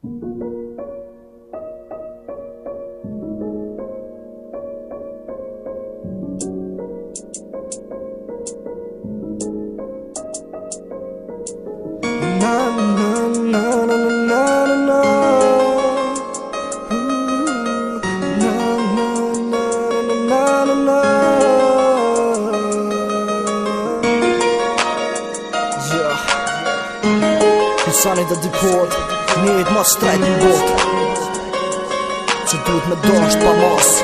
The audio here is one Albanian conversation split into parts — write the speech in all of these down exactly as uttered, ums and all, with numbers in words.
Sani dhe dikot, njët ma shtrejt në bot që duhet me dasht pa mas.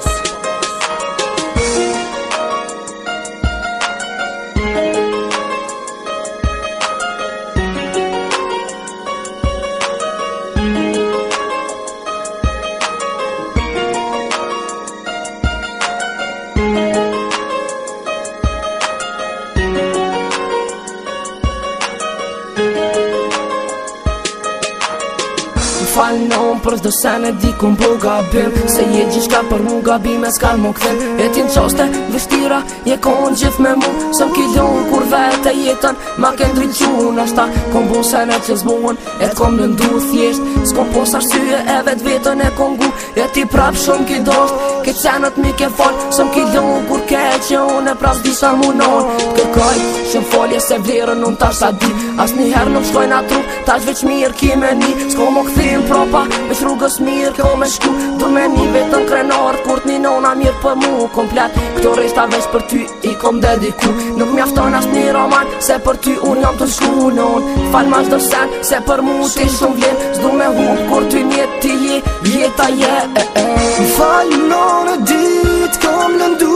Falon për shdo sene di ku m'bo gabim, se je gjithka për mu gabime s'kall mu këthim. E ti n'qaste vështira je kon gjith me mu, se m'killon kur vete jetën ma ke ndryqu. Nashta kom bo sene që zmohen e t'kom lëndu thjesht, s'kom pos arsye e vet vetën e kom gu. E ti prap shumë ki dosht, ke qenët mi ke fol, se m'killon kur ke që unë e prap disa munon. T'kërkaj shumë folje se vlerën unë tash sa di, as njëherë nuk shkojnë atru, tash veç mirë ki me ni. S'ko mo këthim propa, veç rrugës mirë kjo me shku, du me një vetën krenartë, kur t'ni nona mirë për mu komplet. Këto reshta veç për ty i kom dediku, nuk mjafton as një roman, se për ty unë jam të shku non. Fal ma shdo sen, se për mu ti shumë vlen, s'du me hup kur ty njet ti je, jeta je e e. Fal non e dit kom lëndu,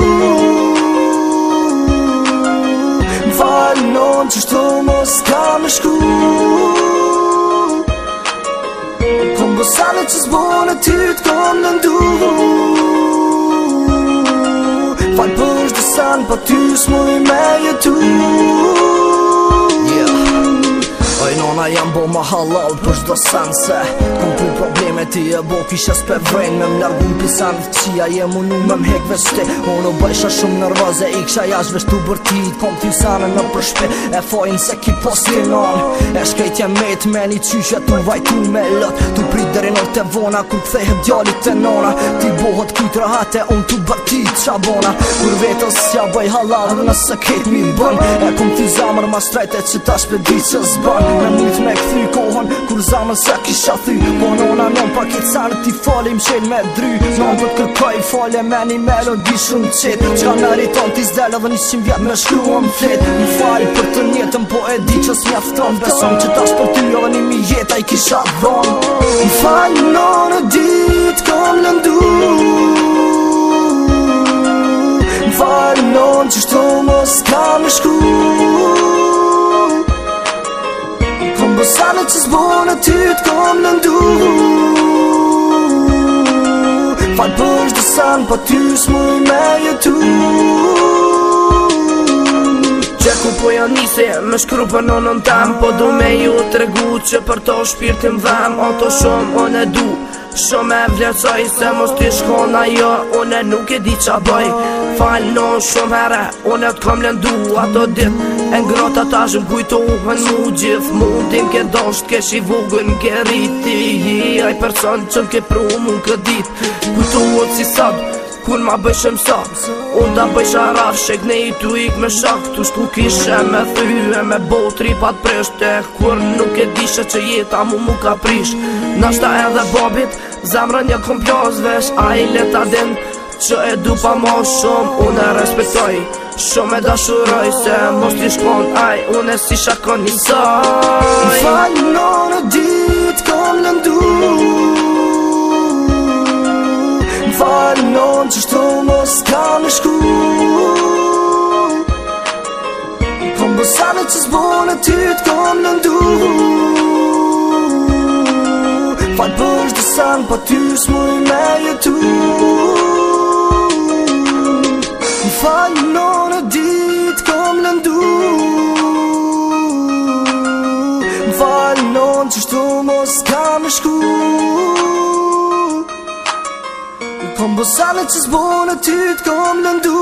fal non që shto mos ka me shku. Kom bo sane që s'bone ty t'kom lëndu, fal për shdo san pa ty s'muj me jetu. Oj nona jam bo ma halal për shdo sen, se kom ku probleme ti e bo kisha s'pe vrejn me m'largu pisan fëqia je munu me m'hek veshti. Unë u bëjsha shumë nërvaze i ksha jash veshtu bërtit, kom ty sane në përshpe e fojnë se ki posti non. E shkejtje met me një qyshe tu vajtu me lët, tu prit deri në të vona kur kthehet djallit të nona. Ti bohët kujt rahate unë tu bërtit qabona, kur vetës s'ja bëj halal nëse ket mi bën. E kom ty zamër ma shtrejte që ta shpedi që zban, me mujt me këthy kohën kur zamën se kisha thy. Po nona non pa kitë sanë ti falim qenë me dry, non për kërkoj fale me një melodi shumë qet, qka meriton t'i zdel edhe një qimë vjet me shkruan flet. Më fal për të njetën po e di që s'mjafton, beson që tash për ty edhe një mi jeta i kisha dhon. Më fal non e dit kom lëndu, më fal non që shto mos ka me shku. Kom bo sane që s'bone ty t'kom lëndu, fal për shdo san pa ty s'muj me jetu. Qeku po janë nise me shkru për nonën tem, po du me ju t'regu që për to shpirtin dhem. Ato shumë unë e du, shumë e vlerësoj, se mos t'i shkon ajo unë e nuk e di qa bëj. Fal non shumë herë, unë e t'kom lëndu ato dit, e ngrota ta shëm kujtohen mu gjithë mundin ke dosht ke shivugën ke rriti. Aj person që m'ke pru mu në këtë dit, kujtohet si sot kur ma bëjshem sot. Unë ta bëjsha raf shek ne i tu ik me shak, tu shku kishe me thyë me botri pat prishte, kur nuk e dishe që jeta mu mu ka prish. Nashta edhe babit zemrën një kom plas vesh, a i leta din që e du pa ma shumë, unë e respektoj shumë e dashuroj, se mos t'i shkon aj unë e si shakon një saj. Fal non e dit kom lëndu, fal non që shto mos ka me shku. Kom bo sane që s'bone ty t'kom lëndu, fal për shdo san pa ty s'muj me jetu. Fal non e dit kom lëndu, fal non që shto mos ka me shku. Kom bo sane që s'bone ty t'kom lëndu,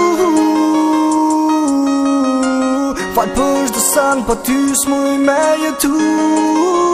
fal për shdo san pa ty s'muj me jetu.